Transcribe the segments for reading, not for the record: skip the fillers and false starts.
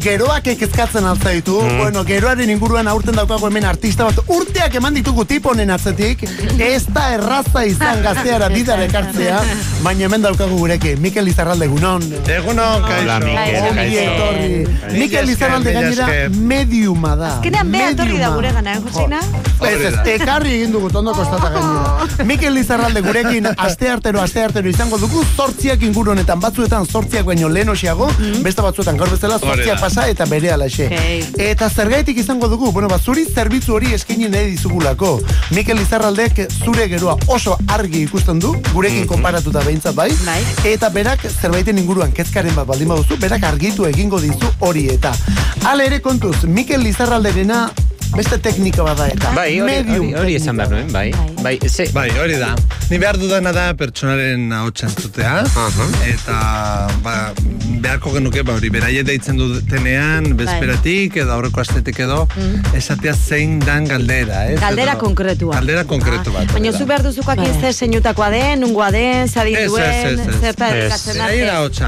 geroak ekezkatzen altzaitu, bueno, geroaren inguruan aurten daukago hemen artista bat, urteak eman ditugu tiponen atzetik, ez da erraza izan gazteara bidara ekartzea, baina hemen daukagu gurekin, Mikel Lizarralde, egunon. Egunon, kaixo. Mikel Lizarralde gainera mediuma da. Azkenean beha torri da gure gana, Joseina? Ez, ekarri egin dugu, tondo kostata gainera. Mikel Lizarralde gurekin asteartero izango dugu, 8 inguru honetan, batzuetan 8 baino lehenosiago, beste batzuetan gaur bezala 8 pasa eta bere alaxe. Eta zergaitik izango dugu, bueno, zuri zerbitzu hori eskaini nahi dizugulako. Mikel Lizarraldek zure geroa oso argi ikusten du, gurekin konparatuta behintzat bai, eta berak zerbaiten inguruan kezkaren bat baldin baduzu, berak argitu egingo dizu hori eta. Hala ere kontuz, Mikel Lizarralderena beste teknika bada eta. Bai, hori esan behar nuen, bai. Bai, hori da. Ni behar dudana da pertsonaren ahotsa entzutea, eta beharko genuke, hori beraie deitzen dutenean, bezperatik edo aurreko astetik edo, esatea zein dan galdera, ez? Galdera konkretua. Galdera konkretu bat. Baina zu behar duzukoak ze seinutakoa den, nungoa den, zadituen, zerta edikatzen arte.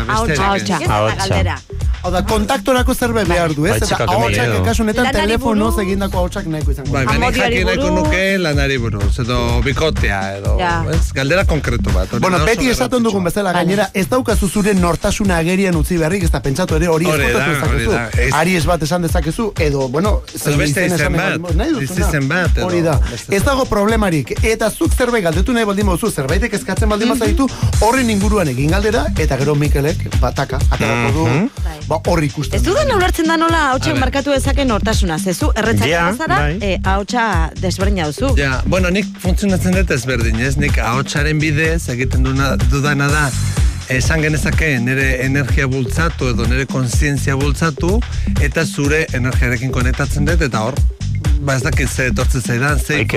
Ahotsa. Hau da, kontaktorako zerbait behar du, ez? Eta ahotsak ekasunetan telefonoz egindako ahotsak nahiko izango. Bai, beni jakineko nuke lanari buruz, edo bikotea, edo, ez? Galdera konkretu bat. Bueno, beti esaten dugun bezala, gainera, ez daukazu zure nortasuna agerian utzi beharrik, ez da pentsatu ere hori eskotatu dezakezu. Aries bat esan dezakezu, edo, bueno, beste izen bat, hori da. Ez dago problemarik, eta zuk zerbait galdetu nahi baldin baduzu, zerbaitek eskatzen baldin bazaitu, horren inguruan egin galdera, eta gero Mikelek, bataka, aterako du, horri ikusten. Ez dudan ulertzen da nola hautsak markatu dezaken nortasuna, zezu, erretzak zara, hautsa desberdina duzu. Ja, bueno, nik funtzionatzen dut ezberdin, ez? Nik hautsaren bidez egiten dudana da, esan genezake nire energia bultzatu edo nire kontzientzia bultzatu, eta zure energiarekin konektatzen dut, eta hor, ez dakit ze etortzen zaidan,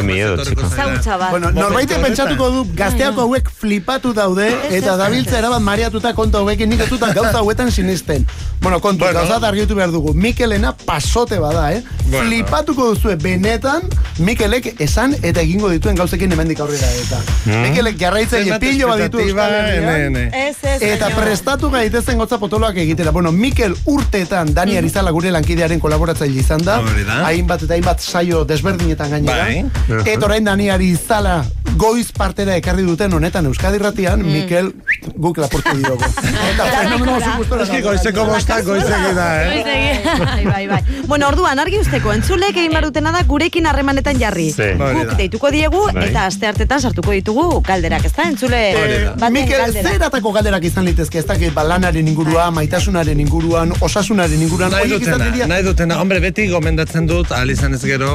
bueno, norbaite pentsatuko du gazteako hauek flipatu daude eta dabiltza erabat mareatuta konta hauekin nik etuta gauza hauetan sinisten. Bueno, kontu, gauza argitu behar dugu. Mikelena pasote bada, flipatuko duzue benetan Mikelek esan eta egingo dituen gauzekin hemendik aurrera eta. Mikelek jarraitzaile pillo bat ditu eta prestatu gaitezen gotza potoloak egitera. Bueno, Mikel urteetan Dani Arizala gure lankidearen kolaboratzaile izan da. Hainbat eta hainbat saio desberdinetan gainera. Eta orain Dani Arizala goiz partera ekarri duten honetan Euskadi Irratian, Mikel guk lapurtu diogo. Eta fenomeno zugustora. Eski goizeko bostak goizegi da, Bai. Bueno, orduan, argi usteko, entzulek egin barutena da gurekin harremanetan jarri. Guk deituko diegu, eta asteartetan sartuko ditugu galderak, ez da? Entzule Mikel, zeratako galderak izan litezke, ez dakit, lanaren inguruan, maitasunaren inguruan, osasunaren inguruan. Nahi dutena, hombre, beti gomendatzen dut, ahal izan ez gero,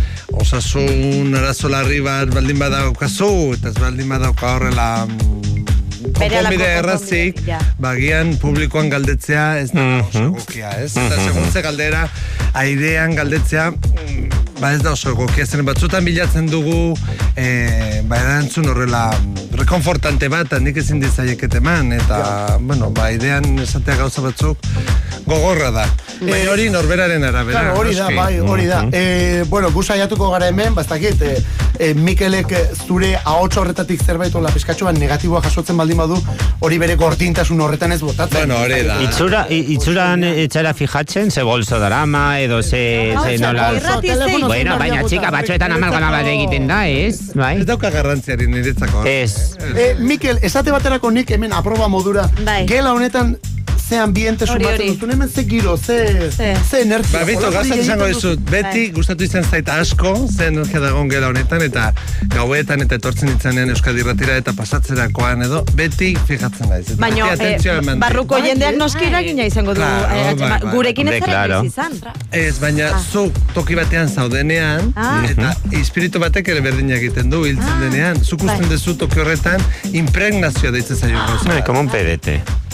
osasun arazo larri bat baldin badaukazu, eta ez baldin badauka horrela konponbide errazik, bagian publikoan galdetzea ez da oso egokia, ez? Eta seguntze galdera, airean galdetzea, ez da oso egokia, zen batzutan bilatzen dugu, erantzun horrela rekonfortante bat, nik ezin dizaieket eman, eta, bueno, airean esatea gauza batzuk gogorra da. Baina hori norberaren arabera. Claro, hori da. Bueno, gu saiatuko gara hemen, bastakit, Mikelek zure ahots horretatik zerbait ola pizkatxoan negatiboa jasotzen baldin badu, hori bere gordintasun horretan ez botatzen. Bueno, hori da. Itzuran etxara fijatzen, ze bolso darama, edo ze nola... Bueno, baina txika, batzuetan amalgama bat egiten da, ez? Ez dauka garrantziari niretzako. Ez. Mikel, esate baterako nik hemen aproba modura, gela honetan ze ambiente sumatzen duzun, hemen ze giro, ze energia. Bito, gauzat izango dizut, beti gustatu izan zaita asko, ze energia dagoen gela honetan, eta gauetan eta etortzen ditzanean Euskadi Irratira eta pasatzerakoan edo, beti fijatzen naiz. Baina, barruko jendeak noskira gina izango du, gurekin ez zara izan. Ez, baina zuk toki batean zaudenean, eta espiritu batek ere berdina egiten du, hiltzen denean, zuk usten dezu toki horretan, impregnazioa deitzen zaio gauza. Como un pedete.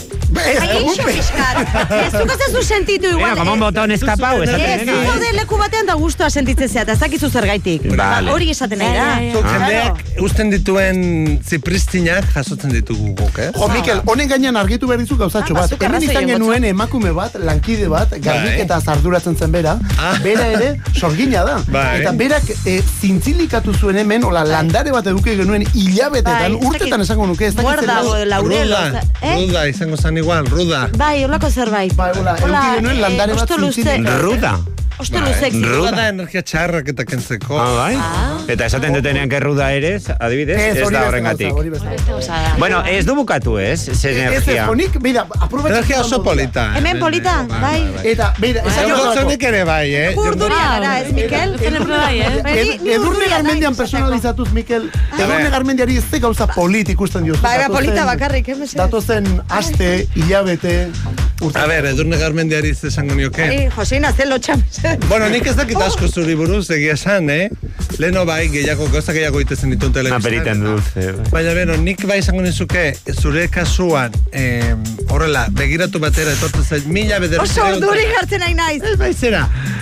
Ez dukazezu sentitu igual. Como un botón escapau. Ez zaude leku batean da guztua sentitzen zea, eta ez dakizu zergaitik. Hori esaten nahi da. Jendeak usten dituen zipristinak jasotzen ditugu guk, eh? Jo, Mikel, honen gainean argitu behar dizu gauzatxo bat. Hemen izan genuen emakume bat, lankide bat, garbiketa zarduratzen zen bera ere sorgina da. Eta berak zintzilikatu zuen hemen, landare bat eduki genuen hilabetetan, urtetan esango nuke, ez dakitzen laurel. Ruda izango zan igual, ruda. Bai, holako zerbait. Bai, hola, euki genuen landare bat zintzin. Ruda. Osto luzek. Ruda da energia txarrak eta kentzeko. Bai. Eta esaten dutenean que ruda eres, adibidez, ez da horrengatik. Bueno, ez du bukatu, ez? Ze energia. Ez, honik, mira, aprobetxatu. Energia oso polita. Hemen polita, bai. Eta, mira, Gotzonik ere bai, Urduria gara, ez, Mikel? Edurne Garmendian personalizatuz, Mikel. Edurne Garmendiari ez gauza polit ikusten diozu. Bai, polita bakarrik, Datozen aste, hilabete, urte. A ver, Edurne Garmendiari ez esango nioke. Joseina, ze lotxamez. Bueno, nik ez dakit asko zuri buruz, egia esan, Leno bai, gauza gehiago itezen ditun telebizan. Aperitan dulce. Baina, beno, nik bai izango nizuke, zure kasuan, horrela, begiratu batera, etortzen 1900... Oso urduri gartzen nahi naiz. Ez bai zera,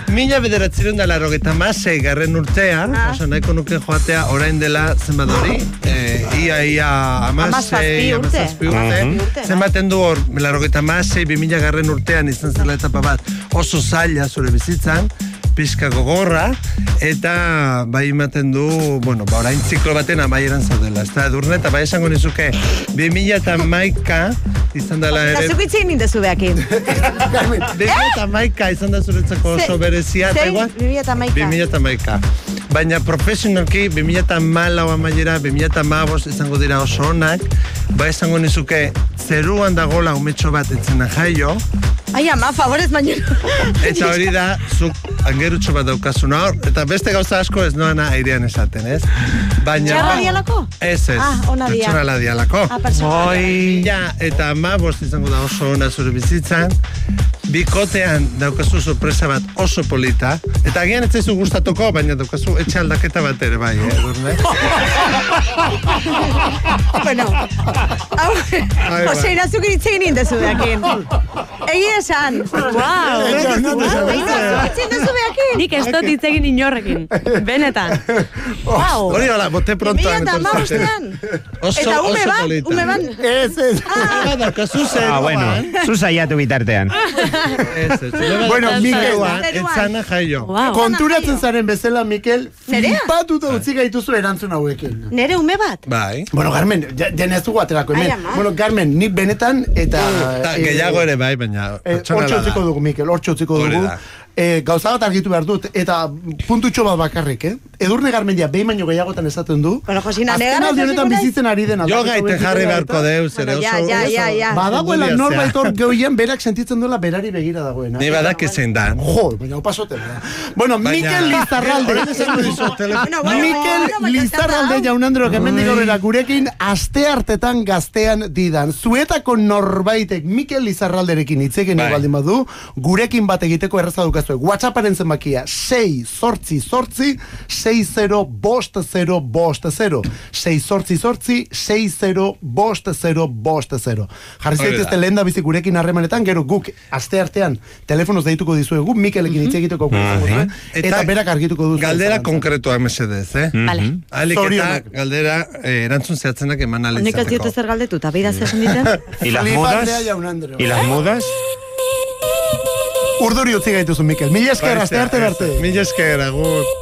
1986 garren urtean, oso nahiko nuke joatea orain dela zenbat hori, ia amasei urte. Zenbaten du hor, 86, 2000 garren urtean izan zela etapa bat, oso zaila zure bizitzan, pizka gogorra, eta bai ematen du, bueno, orain ziklo baten amaieran zaudela. Ez da, Edurne, eta bai esango nizuke, 2011 izan dela ere... Eta zukitzein nintezu behakin. 2011 izan da zuretzako oso berezia, eta igual? 2011. Baina profesionalki, 2014 amaiera, 2015 izango dira oso onak, bai esango nizuke, zeruan dagola umetxo bat etzena jaio. Ai, ama, favorez baino. Eta hori da, zuk angerutxo bat daukazuna hor, eta beste gauza asko ez noana airean esaten, ez? Baina... Txarra dialako? Ez. Ona dia. Pertsonala dialako. Oi. Ja, eta bost izango da oso ona zure bizitzan, bikotean daukazu sorpresa bat oso polita, eta agian ez zaizu gustatuko, baina daukazu etxe aldaketa bat ere bai, Edurne? Bueno, Jose, irazuk iritzegin indezu behakin. Egi esan. Wow. Nik ez dut itzegin inorrekin. Benetan. Wow. Hori hola, bote prontoan. Eta ume ban. Ez. Daukazu zer. Bueno, zuzaiatu bitartean. Bueno, Mikel, etzana jaio. konturatzen zaren bezala, Mikel, flipatuta utzi gaituzu erantzun hauekin. Nere ume bat? Bai. Bueno, Carmen, jene ez dugu aterako hemen. Bueno, Carmen, nik benetan, eta... Gehiago ere bai, baina... Hortxe utziko dugu, Mikel, hortxe utziko dugu. Gauza bat argitu behar dut, eta puntutxo bat bakarrik, Edurne Garmendia behin baino gehiagotan esaten du. Bueno, Josina, azken aldionetan bizitzen ari dena. Jo gaite jarri beharko deuz, ere oso. Badagoela norbait hor geuien berak sentitzen duela berari begira dagoena. Ni badak ezen da. Jo, baina opasote. Bueno, Mikel Lizarralde. Mikel Lizarralde jaunandroak hemendik aurrera gurekin asteartetan gaztean didan. Zuetako norbaitek Mikel Lizarralderekin hitzekin baldin badu, gurekin bat egiteko erraza dukazue. WhatsApparen zenbakia 688 6050 688 jarri zaitezte lehen da bizi gurekin harremanetan, gero guk asteartean telefonoz deituko dizuegu, Mikelekin hitz egiteko eta berak argituko duzu. Galdera konkretua mesedez, Vale. Alik eta galdera erantzun zehatzenak eman alizateko. Honek ez diote zer galdetu, eta beida zer diten? ¿Y las mudas? Urduri utzi gaituzu, Mikel. Mila esker, astearte arte. Mila esker, agur.